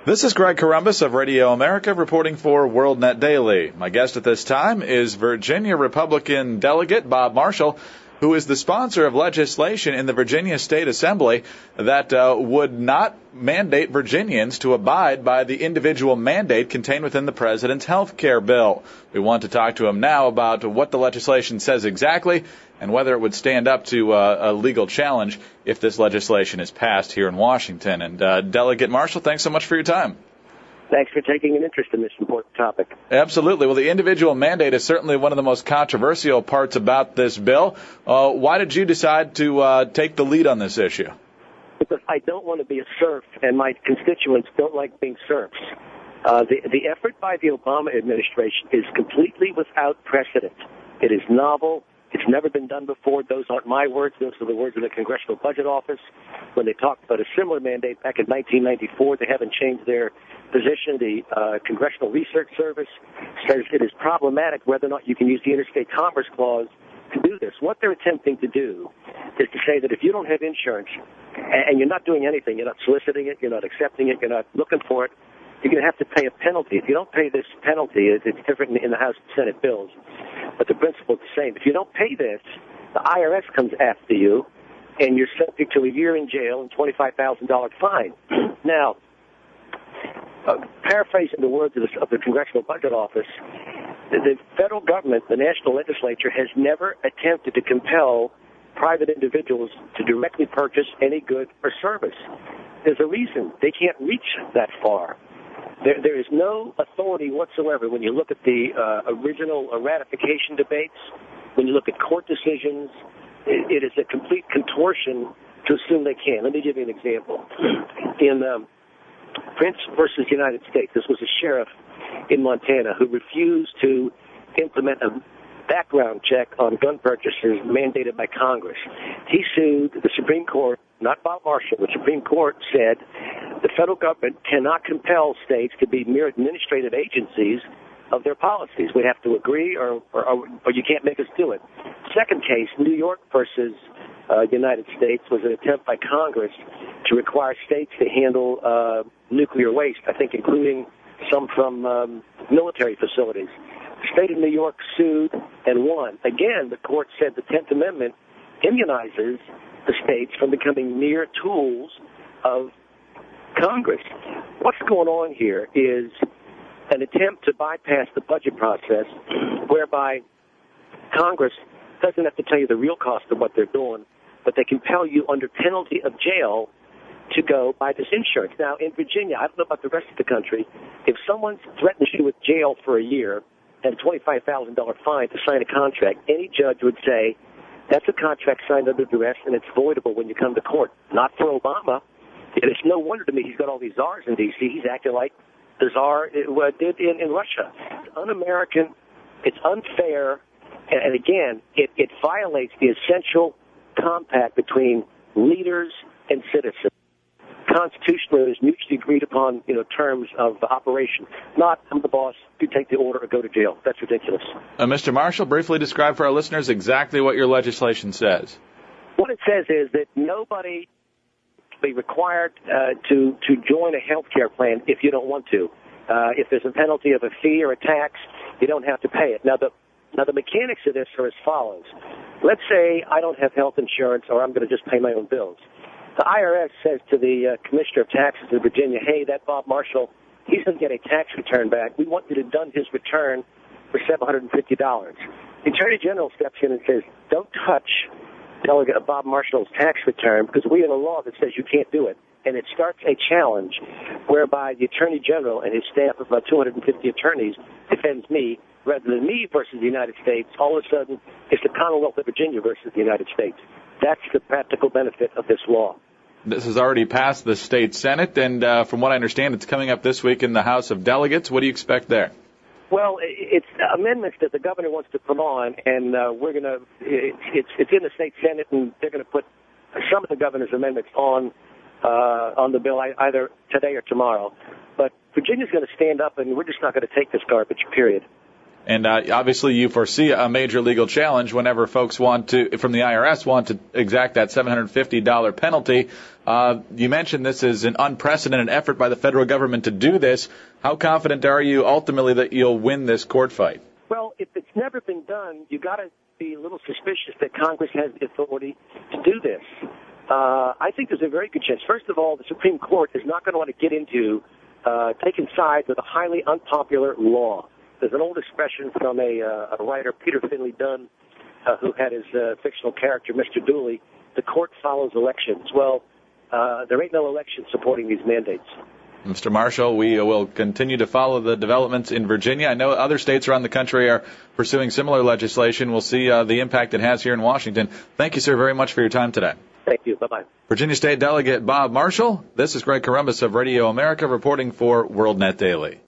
This is Greg Corombos of Radio America reporting for WorldNet Daily. My guest at this time is Virginia Republican Delegate Bob Marshall, who is the sponsor of legislation in the Virginia State Assembly that would not mandate Virginians to abide by the individual mandate contained within the president's health care bill. We want to talk to him now about what the legislation says exactly and whether it would stand up to a legal challenge if this legislation is passed here in Washington. And Delegate Marshall, thanks so much for your time. Thanks for taking an interest in this important topic. Absolutely. Well, the individual mandate is certainly one of the most controversial parts about this bill. Why did you decide to take the lead on this issue? Because I don't want to be a serf, and my constituents don't like being serfs. The effort by the Obama administration is completely without precedent. It is novel. It's never been done before. Those aren't my words. Those are the words of the Congressional Budget Office. When they talked about a similar mandate back in 1994, they haven't changed their position. The Congressional Research Service says it is problematic whether or not you can use the Interstate Commerce Clause to do this. What they're attempting to do is to say that if you don't have insurance and you're not doing anything, you're not soliciting it, you're not accepting it, you're not looking for it, you're going to have to pay a penalty. If you don't pay this penalty, it's different in the House and Senate bills, but the principle is the same. If you don't pay this, the IRS comes after you, and you're subject to a year in jail and $25,000 fine. Now, paraphrasing the words of the Congressional Budget Office, the federal government, the national legislature, has never attempted to compel private individuals to directly purchase any good or service. There's a reason. They can't reach that far. There is no authority whatsoever when you look at the original ratification debates, when you look at court decisions. It is a complete contortion to assume they can. Let me give you an example. In Prince versus United States, this was a sheriff in Montana who refused to implement a background check on gun purchases mandated by Congress. He sued the Supreme Court, not Bob Marshall. The Supreme Court said the federal government cannot compel states to be mere administrative agencies of their policies. We have to agree or you can't make us do it. Second case, New York versus United States, was an attempt by Congress to require states to handle nuclear waste, I think including some from military facilities. The state of New York sued and won. Again, the court said the 10th Amendment immunizes the states from becoming mere tools of Congress. What's going on here is an attempt to bypass the budget process whereby Congress doesn't have to tell you the real cost of what they're doing, but they compel you under penalty of jail to go buy this insurance. Now, in Virginia, I don't know about the rest of the country, if someone threatens you with jail for a year and a $25,000 fine to sign a contract, any judge would say, that's a contract signed under duress and it's voidable when you come to court. Not for Obama. It's no wonder to me he's got all these czars in D.C. He's acting like the czar did in Russia. It's un-American. It's unfair. And again, it violates the essential compact between leaders and citizens. Constitutionally, there's mutually agreed upon, terms of operation. Not, I'm the boss, you take the order or go to jail. That's ridiculous. Mr. Marshall, briefly describe for our listeners exactly what your legislation says. What it says is that nobody be required to join a health care plan if you don't want to. If there's a penalty of a fee or a tax, you don't have to pay it. Now the mechanics of this are as follows. Let's say I don't have health insurance or I'm going to just pay my own bills. The IRS says to the Commissioner of Taxes in Virginia, hey, that Bob Marshall, he's going to get a tax return back. We want you to done his return for $750. The Attorney General steps in and says, don't touch Delegate Bob Marshall's tax return because we have a law that says you can't do it. And it starts a challenge whereby the Attorney General and his staff of about 250 attorneys defends me rather than me versus the United States. All of a sudden, it's the Commonwealth of Virginia versus the United States. That's the practical benefit of this law. This has already passed the state Senate, and from what I understand, it's coming up this week in the House of Delegates. What do you expect there? Well, it's amendments that the governor wants to put on, and we're going to. It's in the state Senate, and they're going to put some of the governor's amendments on the bill either today or tomorrow. But Virginia's going to stand up, and we're just not going to take this garbage. Period. And obviously you foresee a major legal challenge whenever folks from the IRS want to exact that $750 penalty. You mentioned this is an unprecedented effort by the federal government to do this. How confident are you ultimately that you'll win this court fight? Well, if it's never been done, you got to be a little suspicious that Congress has the authority to do this. I think there's a very good chance. First of all, the Supreme Court is not going to want to get into taking sides with a highly unpopular law. There's an old expression from a writer, Peter Finley Dunn, who had his fictional character, Mr. Dooley, the court follows elections. Well, there ain't no election supporting these mandates. Mr. Marshall, we will continue to follow the developments in Virginia. I know other states around the country are pursuing similar legislation. We'll see the impact it has here in Washington. Thank you, sir, very much for your time today. Thank you. Bye-bye. Virginia State Delegate Bob Marshall. This is Greg Corombos of Radio America reporting for WorldNet Daily.